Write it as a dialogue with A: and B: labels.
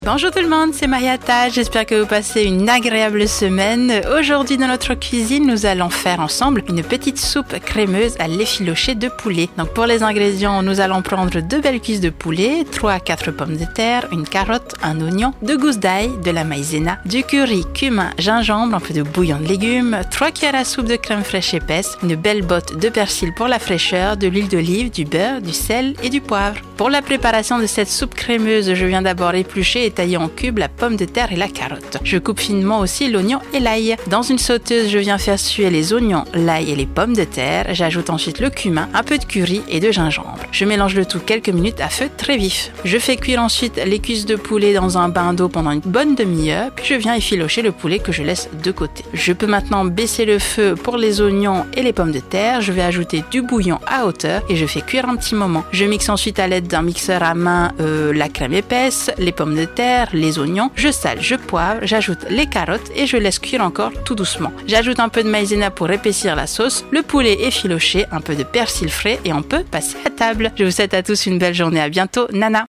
A: Bonjour tout le monde, c'est Mariata, j'espère que vous passez une agréable semaine. Aujourd'hui dans notre cuisine, nous allons faire ensemble une petite soupe crémeuse à l'effiloché de poulet. Donc pour les ingrédients, nous allons prendre 2 belles cuisses de poulet, 3 à 4 pommes de terre, une carotte, un oignon, 2 gousses d'ail, de la maïzena, du curry, cumin, gingembre, un peu de bouillon de légumes, 3 cuillères à soupe de crème fraîche épaisse, une belle botte de persil pour la fraîcheur, de l'huile d'olive, du beurre, du sel et du poivre. Pour la préparation de cette soupe crémeuse, je viens d'abord éplucher et tailler en cubes la pomme de terre et la carotte. Je coupe finement aussi l'oignon et l'ail. Dans une sauteuse, je viens faire suer les oignons, l'ail et les pommes de terre. J'ajoute ensuite le cumin, un peu de curry et de gingembre. Je mélange le tout quelques minutes à feu très vif. Je fais cuire ensuite les cuisses de poulet dans un bain d'eau pendant une bonne demi-heure, puis je viens effilocher le poulet que je laisse de côté. Je peux maintenant baisser le feu pour les oignons et les pommes de terre. Je vais ajouter du bouillon à hauteur et je fais cuire un petit moment. Je mixe ensuite à l'aide d'un mixeur à main la crème épaisse, les pommes de terre, les oignons, je sale, je poivre, j'ajoute les carottes et je laisse cuire encore tout doucement. J'ajoute un peu de maïzena pour épaissir la sauce, le poulet effiloché, un peu de persil frais et on peut passer à table. Je vous souhaite à tous une belle journée, à bientôt, Nana.